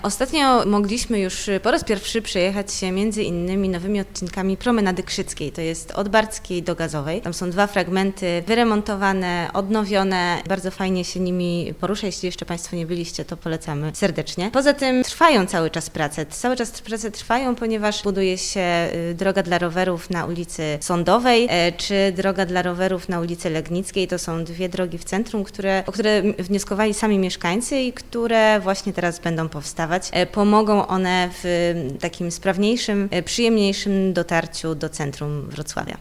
Ostatnio mogliśmy już po raz pierwszy przejechać się między innymi nowymi odcinkami Promenady Krzyckiej. To jest od Barckiej do Gazowej. Tam są 2 fragmenty wyremontowane, odnowione. Bardzo fajnie się nimi porusza. Jeśli jeszcze Państwo nie byliście, to polecamy serdecznie. Poza tym trwają cały czas prace. Cały czas prace trwają, ponieważ buduje się droga dla rowerów na ulicy Sądowej, czy droga dla rowerów na ulicy Legnickiej. To są 2 drogi w centrum, o które wnioskowali sami mieszkańcy i które właśnie teraz będą powstawać. Pomogą one w takim sprawniejszym, przyjemniejszym dotarciu do centrum Wrocławia.